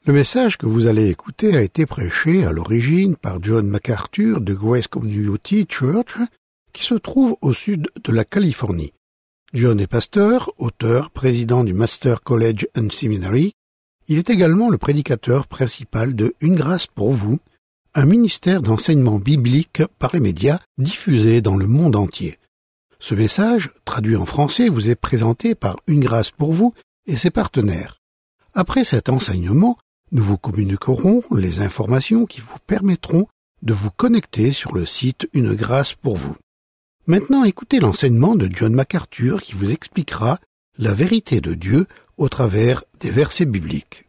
Le message que vous allez écouter a été prêché à l'origine par John MacArthur de Grace Community Church, qui se trouve au sud de la Californie. John est pasteur, auteur, président du Master College and Seminary. Il est également le prédicateur principal de Une grâce pour vous, un ministère d'enseignement biblique par les médias diffusé dans le monde entier. Ce message, traduit en français, vous est présenté par Une grâce pour vous et ses partenaires. Après cet enseignement, nous vous communiquerons les informations qui vous permettront de vous connecter sur le site Une grâce pour vous. Maintenant, écoutez l'enseignement de John MacArthur qui vous expliquera la vérité de Dieu au travers des versets bibliques.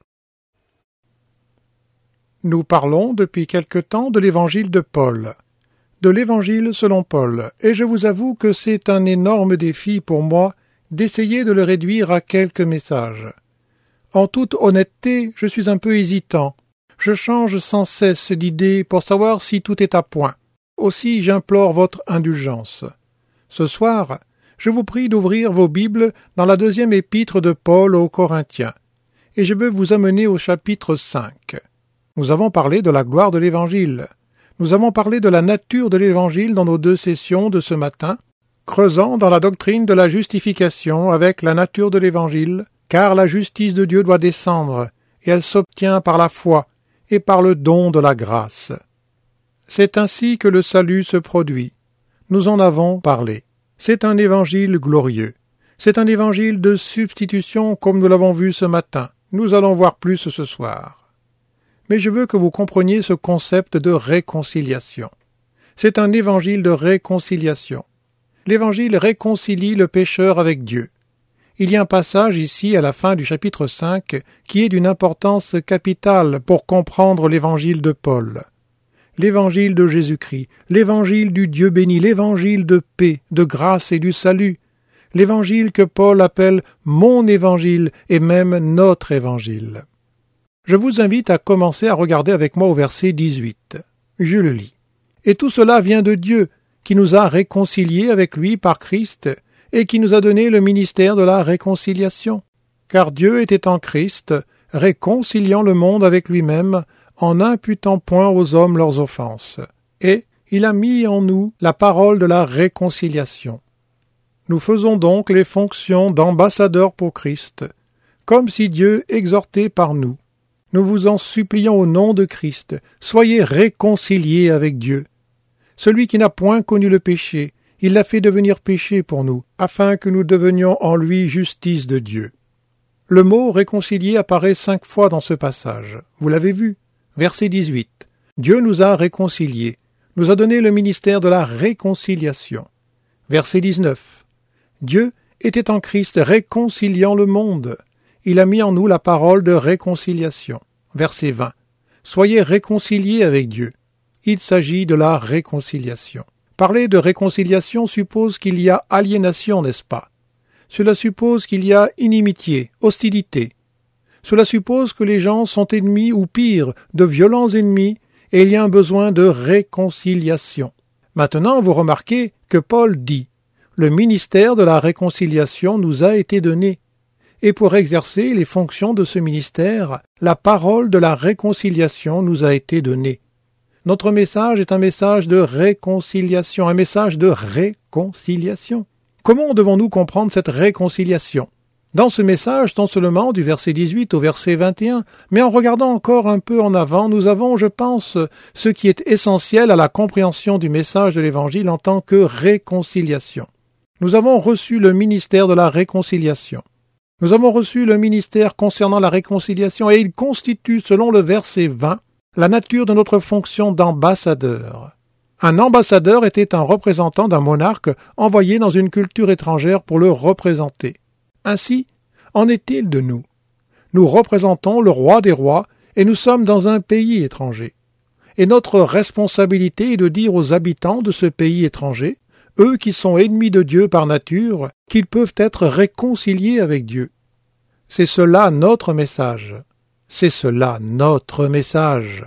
Nous parlons depuis quelque temps de l'évangile de Paul, de l'évangile selon Paul, et je vous avoue que c'est un énorme défi pour moi d'essayer de le réduire à quelques messages. En toute honnêteté, je suis un peu hésitant. Je change sans cesse d'idée pour savoir si tout est à point. Aussi, j'implore votre indulgence. Ce soir, je vous prie d'ouvrir vos Bibles dans la 2e épître de Paul aux Corinthiens, et je veux vous amener au chapitre 5. Nous avons parlé de la gloire de l'Évangile. Nous avons parlé de la nature de l'Évangile dans nos 2 sessions de ce matin, creusant dans la doctrine de la justification avec la nature de l'Évangile, car la justice de Dieu doit descendre, et elle s'obtient par la foi et par le don de la grâce. C'est ainsi que le salut se produit. Nous en avons parlé. C'est un évangile glorieux. C'est un évangile de substitution comme nous l'avons vu ce matin. Nous allons voir plus ce soir. Mais je veux que vous compreniez ce concept de réconciliation. C'est un évangile de réconciliation. L'évangile réconcilie le pécheur avec Dieu. Il y a un passage ici à la fin du chapitre 5 qui est d'une importance capitale pour comprendre l'évangile de Paul. L'évangile de Jésus-Christ, l'évangile du Dieu béni, l'évangile de paix, de grâce et du salut, l'évangile que Paul appelle mon évangile et même notre évangile. Je vous invite à commencer à regarder avec moi au verset 18. Je le lis. Et tout cela vient de Dieu, qui nous a réconciliés avec lui par Christ, et qui nous a donné le ministère de la réconciliation. Car Dieu était en Christ, réconciliant le monde avec lui-même, en n'imputant point aux hommes leurs offenses. Et il a mis en nous la parole de la réconciliation. Nous faisons donc les fonctions d'ambassadeurs pour Christ, comme si Dieu exhortait par nous. Nous vous en supplions au nom de Christ, soyez réconciliés avec Dieu. Celui qui n'a point connu le péché, il l'a fait devenir péché pour nous, afin que nous devenions en lui justice de Dieu. Le mot réconcilier apparaît 5 fois dans ce passage. Vous l'avez vu. Verset 18. Dieu nous a réconciliés, nous a donné le ministère de la réconciliation. Verset 19. Dieu était en Christ réconciliant le monde. Il a mis en nous la parole de réconciliation. Verset 20. Soyez réconciliés avec Dieu. Il s'agit de la réconciliation. Parler de réconciliation suppose qu'il y a aliénation, n'est-ce pas? Cela suppose qu'il y a inimitié, hostilité. Cela suppose que les gens sont ennemis ou pire, de violents ennemis, et il y a un besoin de réconciliation. Maintenant, vous remarquez que Paul dit « Le ministère de la réconciliation nous a été donné ». Et pour exercer les fonctions de ce ministère, la parole de la réconciliation nous a été donnée. Notre message est un message de réconciliation, un message de réconciliation. Comment devons-nous comprendre cette réconciliation? Dans ce message, non seulement du verset 18 au verset 21, mais en regardant encore un peu en avant, nous avons, je pense, ce qui est essentiel à la compréhension du message de l'Évangile en tant que réconciliation. Nous avons reçu le ministère de la réconciliation. Nous avons reçu le ministère concernant la réconciliation et il constitue, selon le verset 20, la nature de notre fonction d'ambassadeur. Un ambassadeur était un représentant d'un monarque envoyé dans une culture étrangère pour le représenter. Ainsi, en est-il de nous? Nous représentons le roi des rois et nous sommes dans un pays étranger. Et notre responsabilité est de dire aux habitants de ce pays étranger, eux qui sont ennemis de Dieu par nature, qu'ils peuvent être réconciliés avec Dieu. C'est cela notre message. C'est cela notre message.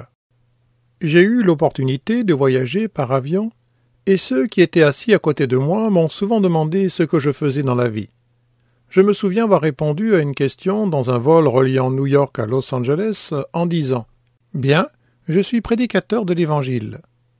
J'ai eu l'opportunité de voyager par avion, et ceux qui étaient assis à côté de moi m'ont souvent demandé ce que je faisais dans la vie. Je me souviens avoir répondu à une question dans un vol reliant New York à Los Angeles en disant « Bien, je suis prédicateur de l'Évangile. »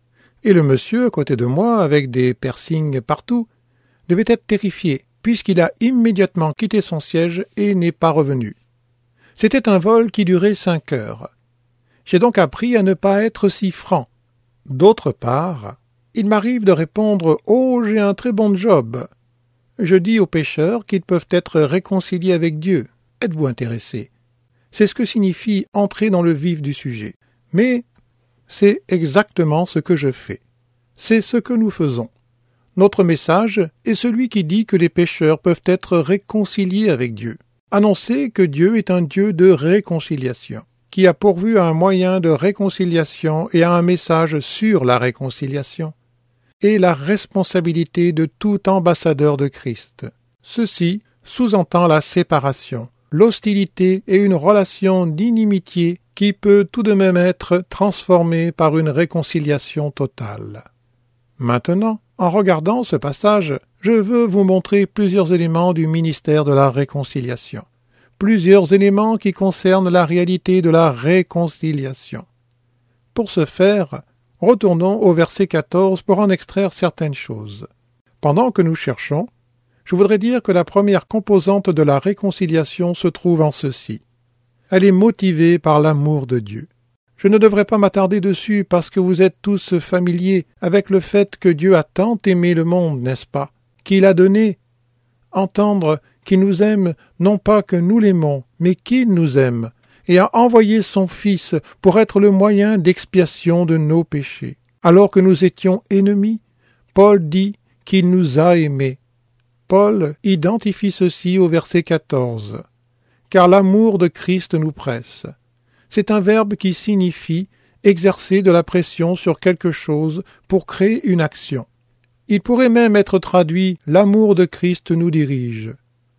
Et le monsieur à côté de moi, avec des piercings partout, devait être terrifié, puisqu'il a immédiatement quitté son siège et n'est pas revenu. C'était un vol qui durait 5 heures. J'ai donc appris à ne pas être si franc. D'autre part, il m'arrive de répondre « Oh, j'ai un très bon job ». Je dis aux pécheurs qu'ils peuvent être réconciliés avec Dieu. Êtes-vous intéressé? C'est ce que signifie entrer dans le vif du sujet. Mais c'est exactement ce que je fais. C'est ce que nous faisons. Notre message est celui qui dit que les pécheurs peuvent être réconciliés avec Dieu. Annoncer que Dieu est un Dieu de réconciliation, qui a pourvu à un moyen de réconciliation et à un message sur la réconciliation, et la responsabilité de tout ambassadeur de Christ. Ceci sous-entend la séparation, l'hostilité et une relation d'inimitié qui peut tout de même être transformée par une réconciliation totale. Maintenant, en regardant ce passage, je veux vous montrer plusieurs éléments du ministère de la réconciliation, plusieurs éléments qui concernent la réalité de la réconciliation. Pour ce faire, retournons au verset 14 pour en extraire certaines choses. Pendant que nous cherchons, je voudrais dire que la première composante de la réconciliation se trouve en ceci. Elle est motivée par l'amour de Dieu. Je ne devrais pas m'attarder dessus parce que vous êtes tous familiers avec le fait que Dieu a tant aimé le monde, n'est-ce pas? Qu'il a donné. Entendre qu'il nous aime, non pas que nous l'aimons, mais qu'il nous aime, et a envoyé son Fils pour être le moyen d'expiation de nos péchés. Alors que nous étions ennemis, Paul dit qu'il nous a aimés. Paul identifie ceci au verset 14. « Car l'amour de Christ nous presse. » C'est un verbe qui signifie exercer de la pression sur quelque chose pour créer une action. Il pourrait même être traduit « l'amour de Christ nous dirige ».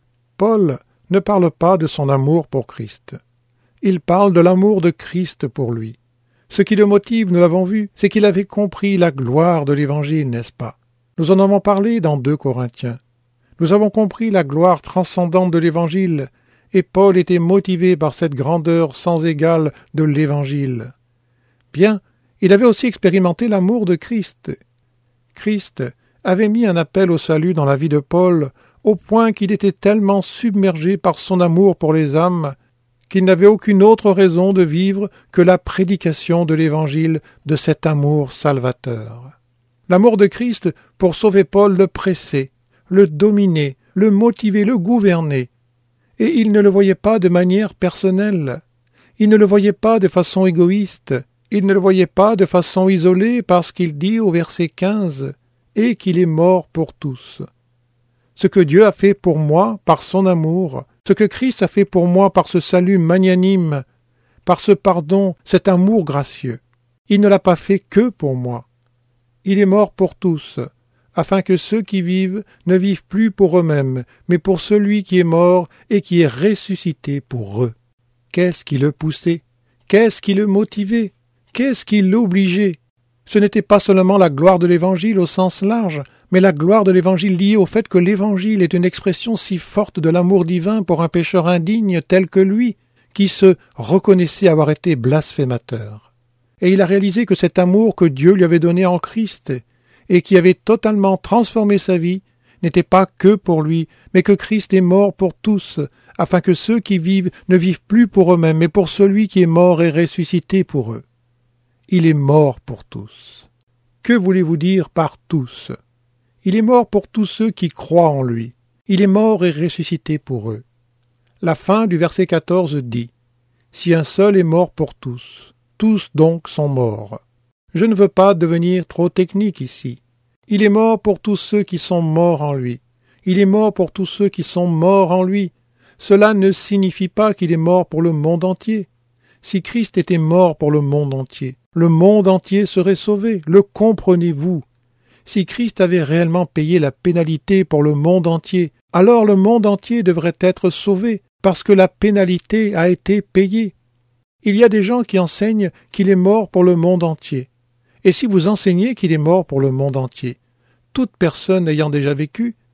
Paul ne parle pas de son amour pour Christ. Il parle de l'amour de Christ pour lui. Ce qui le motive, nous l'avons vu, c'est qu'il avait compris la gloire de l'Évangile, n'est-ce pas? Nous en avons parlé dans 2 Corinthiens. Nous avons compris la gloire transcendante de l'Évangile, et Paul était motivé par cette grandeur sans égale de l'Évangile. Bien, il avait aussi expérimenté l'amour de Christ. Christ avait mis un appel au salut dans la vie de Paul, au point qu'il était tellement submergé par son amour pour les âmes, qu'il n'avait aucune autre raison de vivre que la prédication de l'Évangile de cet amour salvateur. L'amour de Christ, pour sauver Paul, le pressait, le dominait, le motivait, le gouvernait. Et il ne le voyait pas de manière personnelle. Il ne le voyait pas de façon égoïste. Il ne le voyait pas de façon isolée parce qu'il dit au verset 15 « Et qu'il est mort pour tous ». Ce que Dieu a fait pour moi par son amour, ce que Christ a fait pour moi par ce salut magnanime, par ce pardon, cet amour gracieux, il ne l'a pas fait que pour moi. Il est mort pour tous, afin que ceux qui vivent ne vivent plus pour eux-mêmes, mais pour celui qui est mort et qui est ressuscité pour eux. Qu'est-ce qui le poussait? Qu'est-ce qui le motivait? Qu'est-ce qui l'obligeait? Ce n'était pas seulement la gloire de l'Évangile au sens large, mais la gloire de l'Évangile liée au fait que l'Évangile est une expression si forte de l'amour divin pour un pécheur indigne tel que lui, qui se reconnaissait avoir été blasphémateur. Et il a réalisé que cet amour que Dieu lui avait donné en Christ, et qui avait totalement transformé sa vie, n'était pas que pour lui, mais que Christ est mort pour tous, afin que ceux qui vivent ne vivent plus pour eux-mêmes, mais pour celui qui est mort et ressuscité pour eux. Il est mort pour tous. Que voulez-vous dire par tous? Il est mort pour tous ceux qui croient en lui. Il est mort et ressuscité pour eux. La fin du verset 14 dit « Si un seul est mort pour tous, tous donc sont morts. » Je ne veux pas devenir trop technique ici. Il est mort pour tous ceux qui sont morts en lui. Il est mort pour tous ceux qui sont morts en lui. Cela ne signifie pas qu'il est mort pour le monde entier. Si Christ était mort pour le monde entier serait sauvé. Le comprenez-vous? Si Christ avait réellement payé la pénalité pour le monde entier, alors le monde entier devrait être sauvé, parce que la pénalité a été payée. Il y a des gens qui enseignent qu'il est mort pour le monde entier. Et si vous enseignez qu'il est mort pour le monde entier, toute personne ayant déjà vécu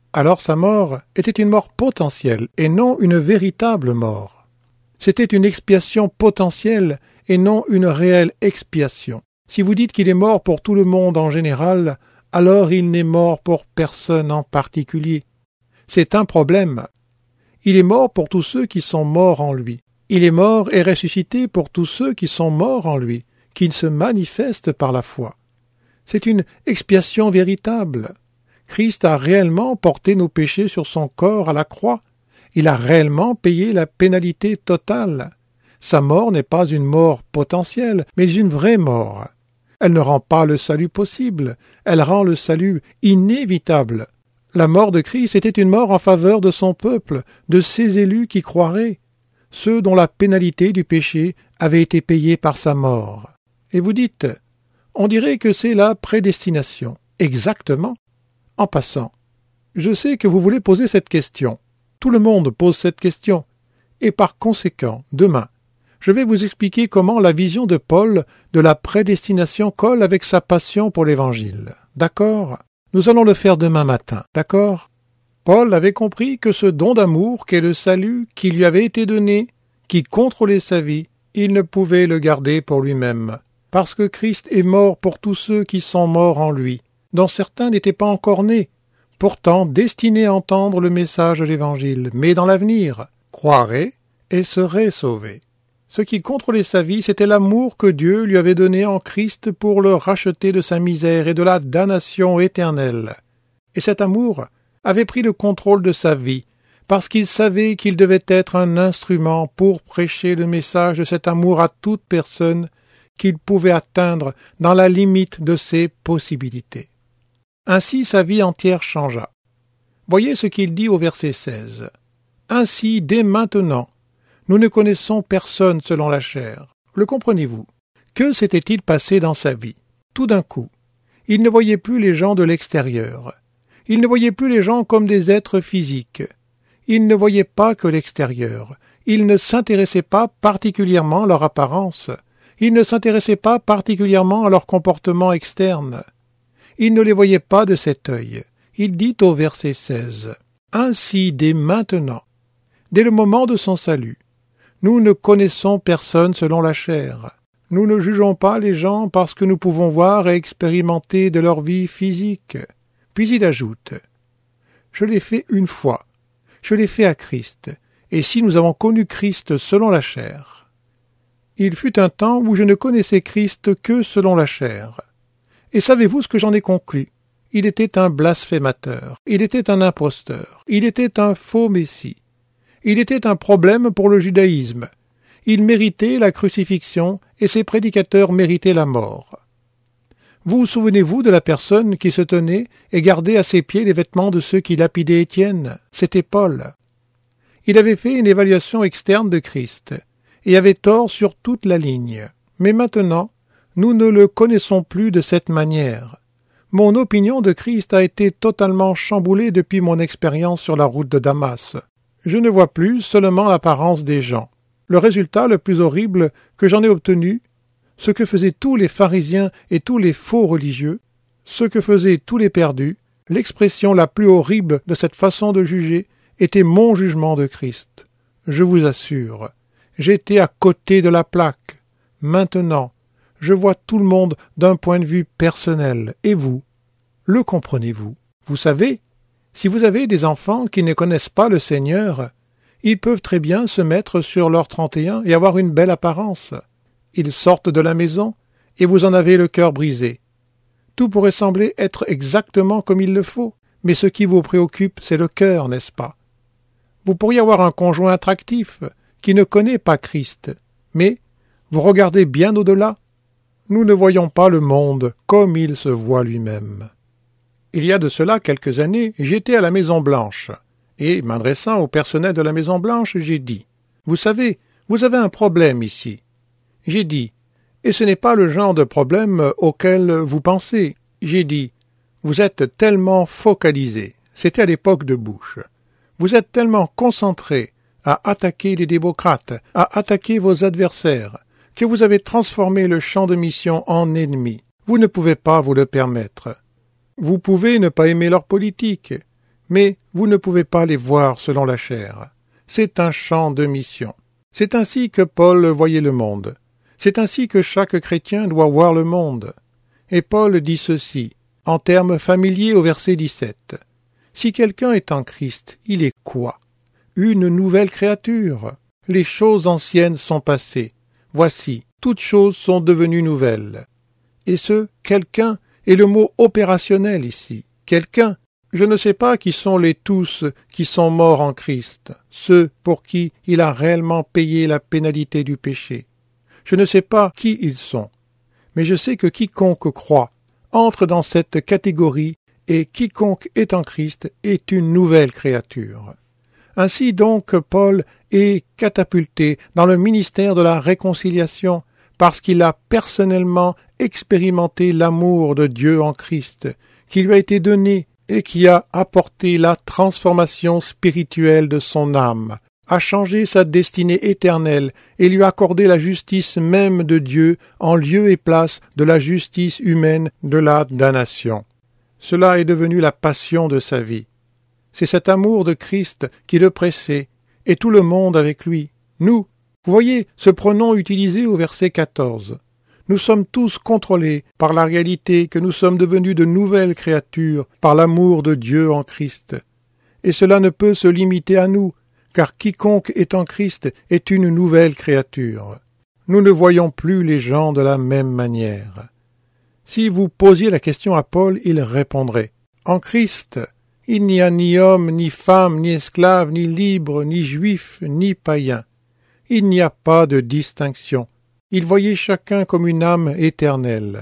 alors sa mort était une mort potentielle et non une véritable mort. C'était une expiation potentielle et non une réelle expiation. Si vous dites qu'il est mort pour tout le monde en général, alors il n'est mort pour personne en particulier. C'est un problème. Il est mort pour tous ceux qui sont morts en lui. Il est mort et ressuscité pour tous ceux qui sont morts en lui, qui se manifestent par la foi. C'est une expiation véritable. Christ a réellement porté nos péchés sur son corps à la croix. Il a réellement payé la pénalité totale. Sa mort n'est pas une mort potentielle, mais une vraie mort. Elle ne rend pas le salut possible, elle rend le salut inévitable. La mort de Christ était une mort en faveur de son peuple, de ses élus qui croiraient, ceux dont la pénalité du péché avait été payée par sa mort. Et vous dites, on dirait que c'est la prédestination. Exactement. En passant, je sais que vous voulez poser cette question. Tout le monde pose cette question. Et par conséquent, demain, je vais vous expliquer comment la vision de Paul de la prédestination colle avec sa passion pour l'Évangile. D'accord? Nous allons le faire demain matin. D'accord? Paul avait compris que ce don d'amour qu'est le salut qui lui avait été donné, qui contrôlait sa vie, il ne pouvait le garder pour lui-même, parce que Christ est mort pour tous ceux qui sont morts en lui, dont certains n'étaient pas encore nés, pourtant destinés à entendre le message de l'Évangile, mais dans l'avenir, croiraient et seraient sauvés. Ce qui contrôlait sa vie, c'était l'amour que Dieu lui avait donné en Christ pour le racheter de sa misère et de la damnation éternelle. Et cet amour avait pris le contrôle de sa vie, parce qu'il savait qu'il devait être un instrument pour prêcher le message de cet amour à toute personne qu'il pouvait atteindre dans la limite de ses possibilités. Ainsi sa vie entière changea. Voyez ce qu'il dit au verset 16. « Ainsi, dès maintenant, nous ne connaissons personne selon la chair. » Le comprenez-vous? Que s'était-il passé dans sa vie? Tout d'un coup, il ne voyait plus les gens de l'extérieur. Il ne voyait plus les gens comme des êtres physiques. Il ne voyait pas que l'extérieur. Il ne s'intéressait pas particulièrement à leur apparence. Il ne s'intéressait pas particulièrement à leur comportement externe. Il ne les voyait pas de cet œil. Il dit au verset 16, « Ainsi, dès maintenant, dès le moment de son salut, nous ne connaissons personne selon la chair. Nous ne jugeons pas les gens parce que nous pouvons voir et expérimenter de leur vie physique. » Puis il ajoute, « Je l'ai fait une fois. Je l'ai fait à Christ. Et si nous avons connu Christ selon la chair. » Il fut un temps où je ne connaissais Christ que selon la chair. Et savez-vous ce que j'en ai conclu? Il était un blasphémateur. Il était un imposteur. Il était un faux messie. Il était un problème pour le judaïsme. Il méritait la crucifixion et ses prédicateurs méritaient la mort. Vous souvenez-vous de la personne qui se tenait et gardait à ses pieds les vêtements de ceux qui lapidaient Étienne? C'était Paul. Il avait fait une évaluation externe de Christ et avait tort sur toute la ligne. Mais maintenant, nous ne le connaissons plus de cette manière. Mon opinion de Christ a été totalement chamboulée depuis mon expérience sur la route de Damas. Je ne vois plus seulement l'apparence des gens. Le résultat le plus horrible que j'en ai obtenu, ce que faisaient tous les pharisiens et tous les faux religieux, ce que faisaient tous les perdus, l'expression la plus horrible de cette façon de juger était mon jugement de Christ. Je vous assure, j'étais à côté de la plaque. Maintenant, je vois tout le monde d'un point de vue personnel. Et vous? Le comprenez-vous? Vous savez, si vous avez des enfants qui ne connaissent pas le Seigneur, ils peuvent très bien se mettre sur leur 31 et avoir une belle apparence. Ils sortent de la maison et vous en avez le cœur brisé. Tout pourrait sembler être exactement comme il le faut, mais ce qui vous préoccupe, c'est le cœur, n'est-ce pas? Vous pourriez avoir un conjoint attractif qui ne connaît pas Christ, mais vous regardez bien au-delà. Nous ne voyons pas le monde comme il se voit lui-même. Il y a de cela quelques années, j'étais à la Maison-Blanche, et, m'adressant au personnel de la Maison-Blanche, j'ai dit « Vous savez, vous avez un problème ici. » J'ai dit « Et ce n'est pas le genre de problème auquel vous pensez. » J'ai dit « Vous êtes tellement focalisé. » C'était à l'époque de Bush. Vous êtes tellement concentré à attaquer les démocrates, à attaquer vos adversaires, que vous avez transformé le champ de mission en ennemi. Vous ne pouvez pas vous le permettre. Vous pouvez ne pas aimer leur politique, mais vous ne pouvez pas les voir selon la chair. C'est un champ de mission. C'est ainsi que Paul voyait le monde. C'est ainsi que chaque chrétien doit voir le monde. Et Paul dit ceci, en termes familiers au verset 17. Si quelqu'un est en Christ, il est quoi? Une nouvelle créature. Les choses anciennes sont passées. Voici, toutes choses sont devenues nouvelles. Et ce « quelqu'un » est le mot opérationnel ici. Quelqu'un. Je ne sais pas qui sont les tous qui sont morts en Christ, ceux pour qui il a réellement payé la pénalité du péché. Je ne sais pas qui ils sont, mais je sais que quiconque croit entre dans cette catégorie et quiconque est en Christ est une nouvelle créature. Ainsi donc Paul est catapulté dans le ministère de la réconciliation parce qu'il a personnellement expérimenté l'amour de Dieu en Christ, qui lui a été donné et qui a apporté la transformation spirituelle de son âme, a changé sa destinée éternelle et lui accordé la justice même de Dieu en lieu et place de la justice humaine de la damnation. Cela est devenu la passion de sa vie. C'est cet amour de Christ qui le pressait, et tout le monde avec lui. Nous, vous voyez ce pronom utilisé au verset 14. Nous sommes tous contrôlés par la réalité que nous sommes devenus de nouvelles créatures par l'amour de Dieu en Christ. Et cela ne peut se limiter à nous, car quiconque est en Christ est une nouvelle créature. Nous ne voyons plus les gens de la même manière. Si vous posiez la question à Paul, il répondrait « En Christ, il n'y a ni homme, ni femme, ni esclave, ni libre, ni juif, ni païen. Il n'y a pas de distinction. » Il voyait chacun comme une âme éternelle.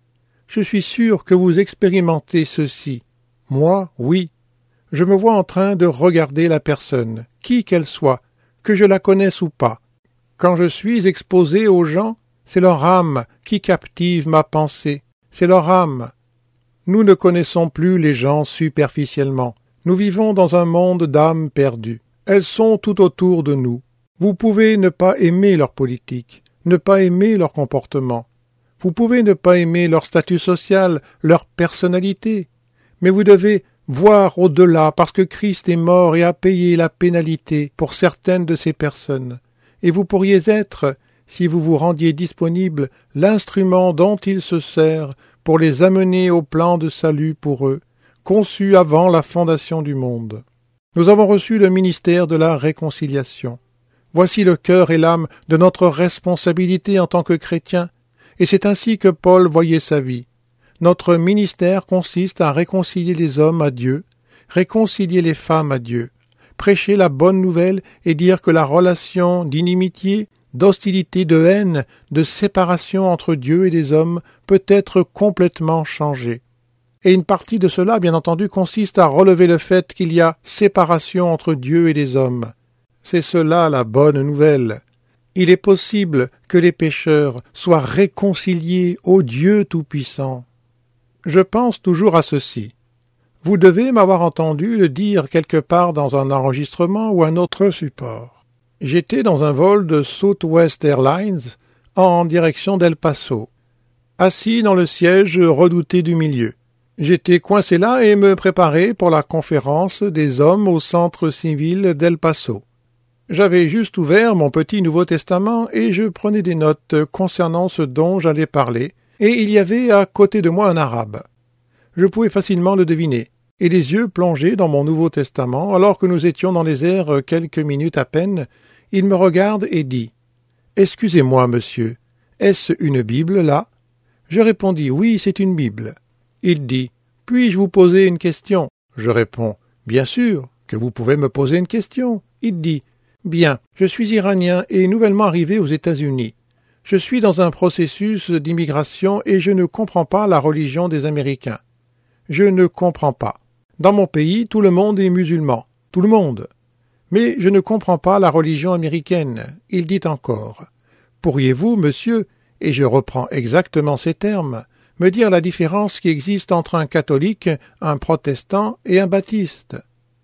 Je suis sûr que vous expérimentez ceci. Moi, oui. Je me vois en train de regarder la personne, qui qu'elle soit, que je la connaisse ou pas. Quand je suis exposé aux gens, c'est leur âme qui captive ma pensée. C'est leur âme. Nous ne connaissons plus les gens superficiellement. Nous vivons dans un monde d'âmes perdues. Elles sont tout autour de nous. Vous pouvez ne pas aimer leur politique, ne pas aimer leur comportement. Vous pouvez ne pas aimer leur statut social, leur personnalité, mais vous devez voir au-delà parce que Christ est mort et a payé la pénalité pour certaines de ces personnes. Et vous pourriez être, si vous vous rendiez disponible, l'instrument dont il se sert pour les amener au plan de salut pour eux, conçu avant la fondation du monde. Nous avons reçu le ministère de la réconciliation. Voici le cœur et l'âme de notre responsabilité en tant que chrétiens, et c'est ainsi que Paul voyait sa vie. Notre ministère consiste à réconcilier les hommes à Dieu, réconcilier les femmes à Dieu, prêcher la bonne nouvelle et dire que la relation d'inimitié, d'hostilité, de haine, de séparation entre Dieu et les hommes peut être complètement changée. Et une partie de cela, bien entendu, consiste à relever le fait qu'il y a séparation entre Dieu et les hommes. C'est cela la bonne nouvelle. Il est possible que les pécheurs soient réconciliés au Dieu Tout-Puissant. Je pense toujours à ceci. Vous devez m'avoir entendu le dire quelque part dans un enregistrement ou un autre support. J'étais dans un vol de Southwest Airlines en direction d'El Paso, assis dans le siège redouté du milieu. J'étais coincé là et me préparais pour la conférence des hommes au centre civil d'El Paso. J'avais juste ouvert mon petit Nouveau Testament et je prenais des notes concernant ce dont j'allais parler, et il y avait à côté de moi un arabe. Je pouvais facilement le deviner, et les yeux plongés dans mon Nouveau Testament, alors que nous étions dans les airs quelques minutes à peine, il me regarde et dit « Excusez-moi, monsieur, est-ce une Bible là ?» Je répondis « Oui, c'est une Bible. » Il dit « Puis-je vous poser une question ?» Je réponds « Bien sûr que vous pouvez me poser une question. » Il dit « Bien, je suis iranien et nouvellement arrivé aux États-Unis. Je suis dans un processus d'immigration et je ne comprends pas la religion des Américains. Je ne comprends pas. Dans mon pays, tout le monde est musulman. Tout le monde. Mais je ne comprends pas la religion américaine. Il dit encore « Pourriez-vous, monsieur, et je reprends exactement ces termes, me dire la différence qui existe entre un catholique, un protestant et un baptiste ?»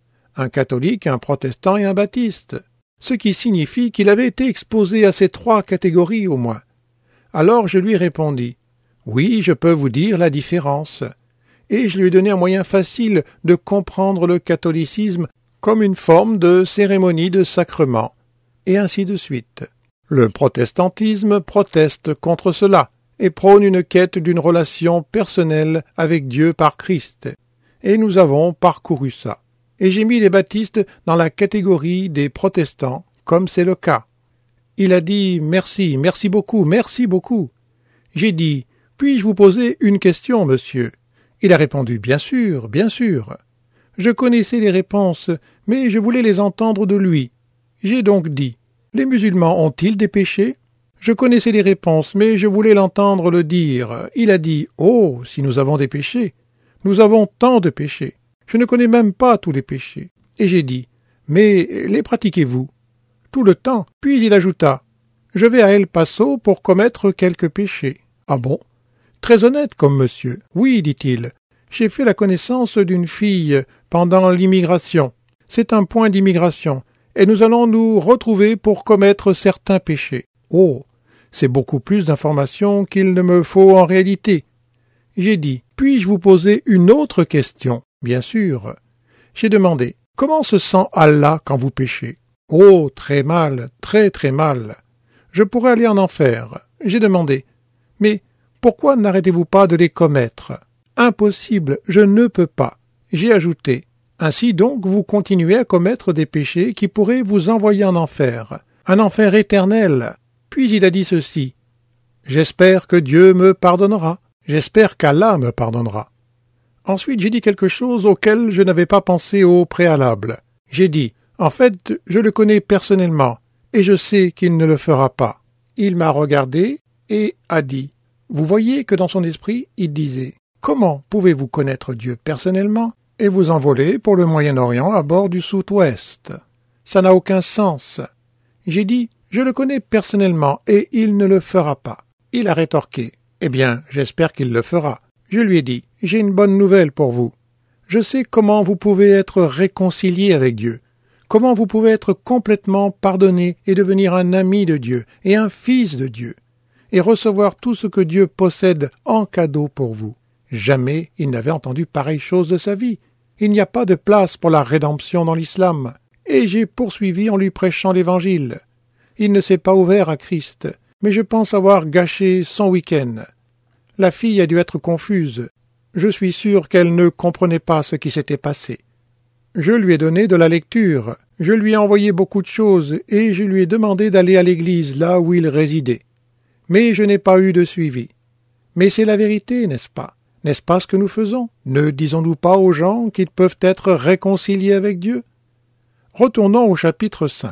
Un catholique, un protestant et un baptiste. Ce qui signifie qu'il avait été exposé à ces trois catégories au moins. Alors je lui répondis « Oui, je peux vous dire la différence. » et je lui ai donné un moyen facile de comprendre le catholicisme comme une forme de cérémonie de sacrement, et ainsi de suite. Le protestantisme proteste contre cela, et prône une quête d'une relation personnelle avec Dieu par Christ. Et nous avons parcouru ça. Et j'ai mis les baptistes dans la catégorie des protestants, comme c'est le cas. Il a dit « Merci, merci beaucoup, merci beaucoup ». J'ai dit « Puis-je vous poser une question, monsieur ?» Il a répondu « Bien sûr, bien sûr ». Je connaissais les réponses, mais je voulais les entendre de lui. J'ai donc dit « Les musulmans ont-ils des péchés ?» Je connaissais les réponses, mais je voulais l'entendre le dire. Il a dit « Oh, si nous avons des péchés. Nous avons tant de péchés. Je ne connais même pas tous les péchés. » Et j'ai dit « Mais les pratiquez-vous » tout le temps. Puis il ajouta « Je vais à El Paso pour commettre quelques péchés. » « Ah bon? Très honnête comme monsieur. Oui, dit-il. J'ai fait la connaissance d'une fille pendant l'immigration. C'est un point d'immigration, et nous allons nous retrouver pour commettre certains péchés. Oh, c'est beaucoup plus d'informations qu'il ne me faut en réalité. J'ai dit, puis-je vous poser une autre question? Bien sûr. J'ai demandé, comment se sent Allah quand vous péchez? Oh, très mal, très très mal. Je pourrais aller en enfer. J'ai demandé, mais pourquoi n'arrêtez-vous pas de les commettre? Impossible, je ne peux pas. J'ai ajouté, ainsi donc vous continuez à commettre des péchés qui pourraient vous envoyer en enfer, un enfer éternel. Puis il a dit ceci, j'espère que Dieu me pardonnera, j'espère qu'Allah me pardonnera. Ensuite j'ai dit quelque chose auquel je n'avais pas pensé au préalable. J'ai dit, en fait, je le connais personnellement, et je sais qu'il ne le fera pas. Il m'a regardé et a dit, vous voyez que dans son esprit, il disait, comment pouvez-vous connaître Dieu personnellement et vous envoler pour le Moyen-Orient à bord du South-Ouest? Ça n'a aucun sens. J'ai dit, je le connais personnellement et il ne le fera pas. Il a rétorqué, eh bien, j'espère qu'il le fera. Je lui ai dit, j'ai une bonne nouvelle pour vous. Je sais comment vous pouvez être réconcilié avec Dieu, comment vous pouvez être complètement pardonné et devenir un ami de Dieu et un fils de Dieu, et recevoir tout ce que Dieu possède en cadeau pour vous. Jamais il n'avait entendu pareille chose de sa vie. Il n'y a pas de place pour la rédemption dans l'islam. Et j'ai poursuivi en lui prêchant l'Évangile. Il ne s'est pas ouvert à Christ, mais je pense avoir gâché son week-end. La fille a dû être confuse. Je suis sûr qu'elle ne comprenait pas ce qui s'était passé. Je lui ai donné de la lecture, je lui ai envoyé beaucoup de choses, et je lui ai demandé d'aller à l'église là où il résidait. Mais je n'ai pas eu de suivi. Mais c'est la vérité, n'est-ce pas? N'est-ce pas ce que nous faisons? Ne disons-nous pas aux gens qu'ils peuvent être réconciliés avec Dieu? Retournons au chapitre 5.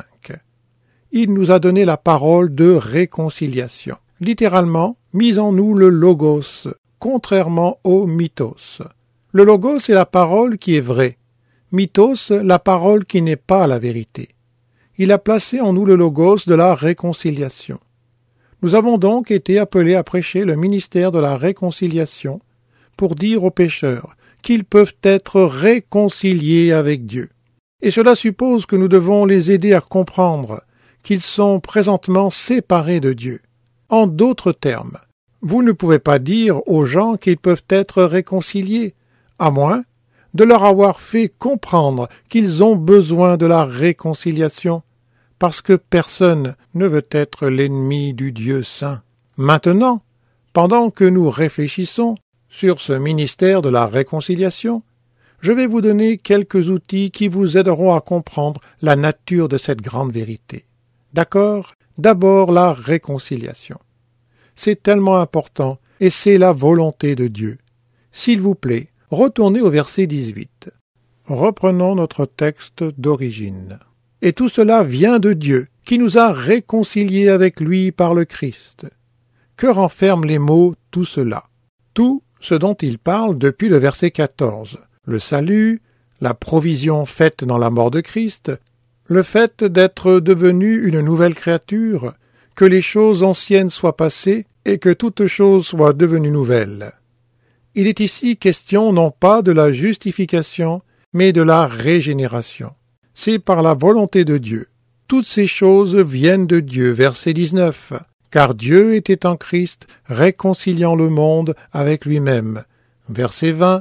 Il nous a donné la parole de réconciliation. Littéralement, mis en nous le logos, contrairement au mythos. Le logos est la parole qui est vraie. Mythos, la parole qui n'est pas la vérité. Il a placé en nous le logos de la réconciliation. Nous avons donc été appelés à prêcher le ministère de la réconciliation pour dire aux pécheurs qu'ils peuvent être réconciliés avec Dieu. Et cela suppose que nous devons les aider à comprendre qu'ils sont présentement séparés de Dieu. En d'autres termes, vous ne pouvez pas dire aux gens qu'ils peuvent être réconciliés, à moins de leur avoir fait comprendre qu'ils ont besoin de la réconciliation, parce que personne ne veut être l'ennemi du Dieu saint. Maintenant, pendant que nous réfléchissons sur ce ministère de la réconciliation, je vais vous donner quelques outils qui vous aideront à comprendre la nature de cette grande vérité. D'accord? D'abord la réconciliation. C'est tellement important et c'est la volonté de Dieu. S'il vous plaît, retournez au verset 18. Reprenons notre texte d'origine. Et tout cela vient de Dieu, qui nous a réconciliés avec lui par le Christ. Que renferment les mots « tout cela » ? Tout ce dont il parle depuis le verset 14. Le salut, la provision faite dans la mort de Christ, le fait d'être devenu une nouvelle créature, que les choses anciennes soient passées et que toute chose soit devenue nouvelle. Il est ici question non pas de la justification, mais de la régénération. C'est par la volonté de Dieu. Toutes ces choses viennent de Dieu, verset 19. Car Dieu était en Christ, réconciliant le monde avec lui-même. Verset 20.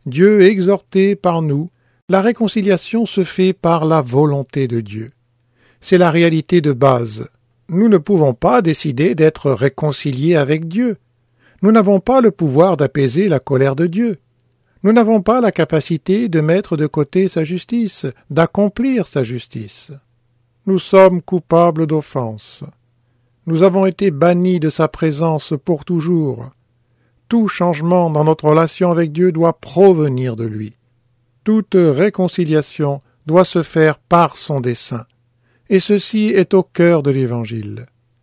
Dieu est exhorté par nous. La réconciliation se fait par la volonté de Dieu. C'est la réalité de base. Nous ne pouvons pas décider d'être réconciliés avec Dieu. Nous n'avons pas le pouvoir d'apaiser la colère de Dieu. Nous n'avons pas la capacité de mettre de côté sa justice, d'accomplir sa justice. Nous sommes coupables d'offense. Nous avons été bannis de sa présence pour toujours. Tout changement dans notre relation avec Dieu doit provenir de lui. Toute réconciliation doit se faire par son dessein. Et ceci est au cœur de l'Évangile.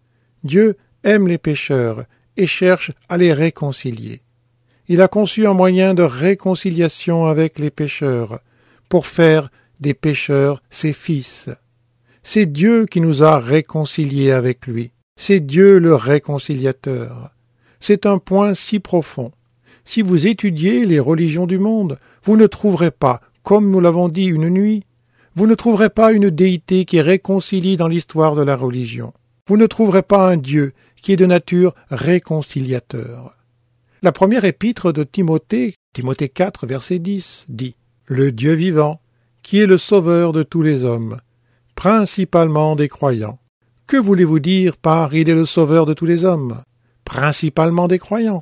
Dieu aime les pécheurs et cherche à les réconcilier. Il a conçu un moyen de réconciliation avec les pécheurs, pour faire des pécheurs ses fils. C'est Dieu qui nous a réconciliés avec lui. C'est Dieu le réconciliateur. C'est un point si profond. Si vous étudiez les religions du monde, vous ne trouverez pas, comme nous l'avons dit une nuit, vous ne trouverez pas une déité qui réconcilie dans l'histoire de la religion. Vous ne trouverez pas un Dieu qui est de nature réconciliateur. La première épître de Timothée, Timothée 4, verset 10, dit « Le Dieu vivant, qui est le sauveur de tous les hommes, principalement des croyants. » Que voulez-vous dire par « il est le sauveur de tous les hommes » ? Principalement des croyants.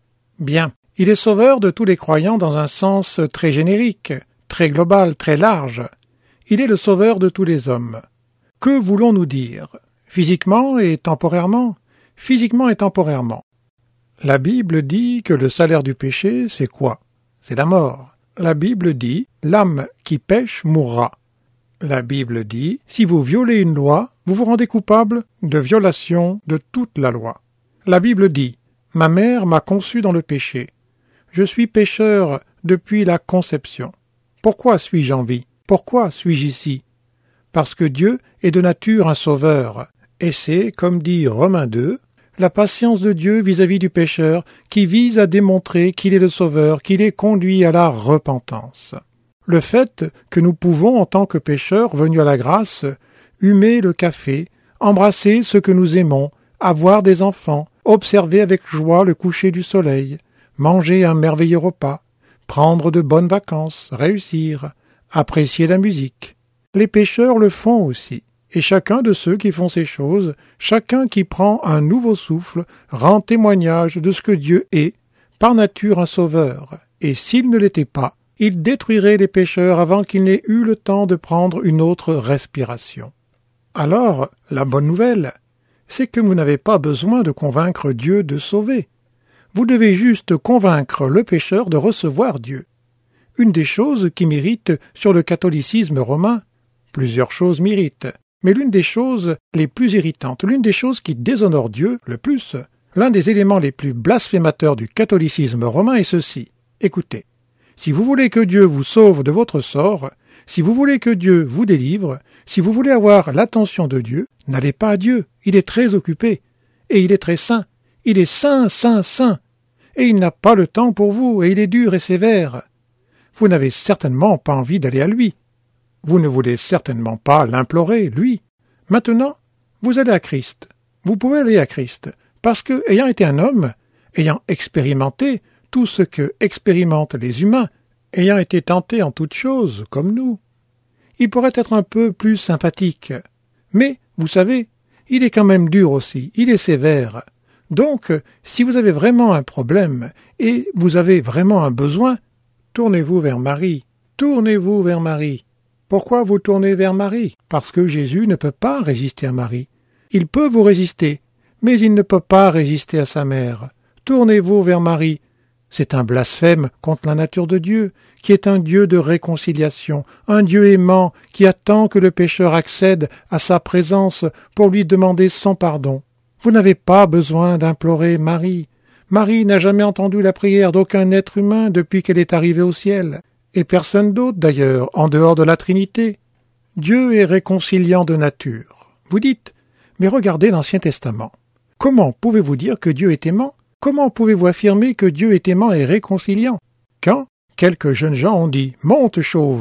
Bien, il est sauveur de tous les croyants dans un sens très générique, très global, très large. Il est le sauveur de tous les hommes. Que voulons-nous dire ? Physiquement et temporairement ? Physiquement et temporairement. La Bible dit que le salaire du péché, c'est quoi ? C'est la mort. La Bible dit « l'âme qui pêche mourra ». La Bible dit « si vous violez une loi, vous vous rendez coupable de violation de toute la loi ». La Bible dit « ma mère m'a conçu dans le péché. Je suis pécheur depuis la conception. Pourquoi suis-je en vie ? Pourquoi suis-je ici ? Parce que Dieu est de nature un sauveur. Et c'est, comme dit Romains 2, la patience de Dieu vis-à-vis du pécheur qui vise à démontrer qu'il est le sauveur, qu'il est conduit à la repentance. Le fait que nous pouvons, en tant que pécheurs venus à la grâce, humer le café, embrasser ceux que nous aimons, avoir des enfants, observer avec joie le coucher du soleil, manger un merveilleux repas, prendre de bonnes vacances, réussir, apprécier la musique. Les pécheurs le font aussi. Et chacun de ceux qui font ces choses, chacun qui prend un nouveau souffle, rend témoignage de ce que Dieu est, par nature un sauveur. Et s'il ne l'était pas, il détruirait les pécheurs avant qu'ils n'aient eu le temps de prendre une autre respiration. Alors, la bonne nouvelle, c'est que vous n'avez pas besoin de convaincre Dieu de sauver. Vous devez juste convaincre le pécheur de recevoir Dieu. Une des choses qui m'irrite sur le catholicisme romain, plusieurs choses m'irritent, mais l'une des choses les plus irritantes, l'une des choses qui déshonore Dieu le plus, l'un des éléments les plus blasphémateurs du catholicisme romain est ceci. Écoutez, si vous voulez que Dieu vous sauve de votre sort, si vous voulez que Dieu vous délivre, si vous voulez avoir l'attention de Dieu, n'allez pas à Dieu, il est très occupé, et il est très saint, il est saint, saint, saint, et il n'a pas le temps pour vous, et il est dur et sévère. Vous n'avez certainement pas envie d'aller à lui. Vous ne voulez certainement pas l'implorer, lui. Maintenant, vous allez à Christ. Vous pouvez aller à Christ, parce que, ayant été un homme, ayant expérimenté tout ce que expérimentent les humains, ayant été tenté en toutes choses, comme nous, il pourrait être un peu plus sympathique. Mais, vous savez, il est quand même dur aussi, il est sévère. Donc, si vous avez vraiment un problème, et vous avez vraiment un besoin, tournez-vous vers Marie. Tournez-vous vers Marie. Pourquoi vous tournez vers Marie ? Parce que Jésus ne peut pas résister à Marie. Il peut vous résister, mais il ne peut pas résister à sa mère. Tournez-vous vers Marie. C'est un blasphème contre la nature de Dieu, qui est un Dieu de réconciliation, un Dieu aimant qui attend que le pécheur accède à sa présence pour lui demander son pardon. Vous n'avez pas besoin d'implorer Marie. Marie n'a jamais entendu la prière d'aucun être humain depuis qu'elle est arrivée au ciel. Et personne d'autre, d'ailleurs, en dehors de la Trinité. Dieu est réconciliant de nature. Vous dites, mais regardez l'Ancien Testament. Comment pouvez-vous dire que Dieu est aimant ? Comment pouvez-vous affirmer que Dieu est aimant et réconciliant ? Quand quelques jeunes gens ont dit « monte chauve »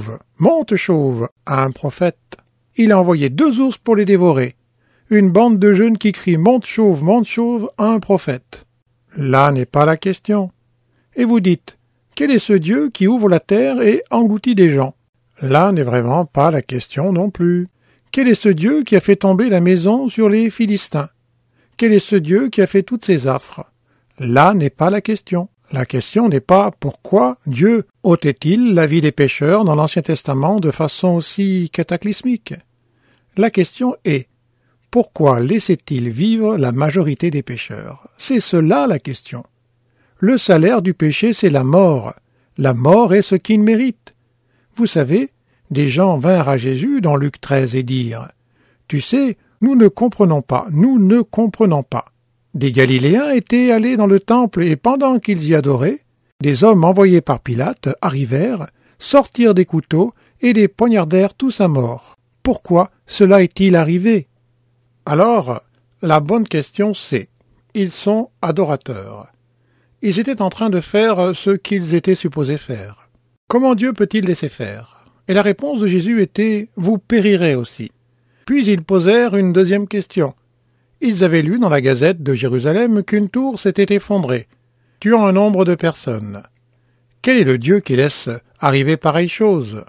à un prophète, il a envoyé 2 ours pour les dévorer. Une bande de jeunes qui crient « monte chauve » à un prophète. Là n'est pas la question. Et vous dites Quel est ce Dieu qui ouvre la terre et engloutit des gens? Là n'est vraiment pas la question non plus. Quel est ce Dieu qui a fait tomber la maison sur les Philistins? Quel est ce Dieu qui a fait toutes ces affres? Là n'est pas la question. La question n'est pas pourquoi Dieu ôtait-il la vie des pécheurs dans l'Ancien Testament de façon aussi cataclysmique. La question est pourquoi laissait-il vivre la majorité des pécheurs? C'est cela la question. Le salaire du péché, c'est la mort. La mort est ce qu'il mérite. Vous savez, des gens vinrent à Jésus dans Luc 13 et dirent « Tu sais, nous ne comprenons pas. Des Galiléens étaient allés dans le temple et pendant qu'ils y adoraient, des hommes envoyés par Pilate arrivèrent, sortirent des couteaux et les poignardèrent tous à mort. Pourquoi cela est-il arrivé? » Alors, la bonne question c'est, ils sont adorateurs. Ils étaient en train de faire ce qu'ils étaient supposés faire. Comment Dieu peut-il laisser faire? Et la réponse de Jésus était « Vous périrez aussi ». Puis ils posèrent une deuxième question. Ils avaient lu dans la Gazette de Jérusalem qu'une tour s'était effondrée, tuant un nombre de personnes. Quel est le Dieu qui laisse arriver pareille chose?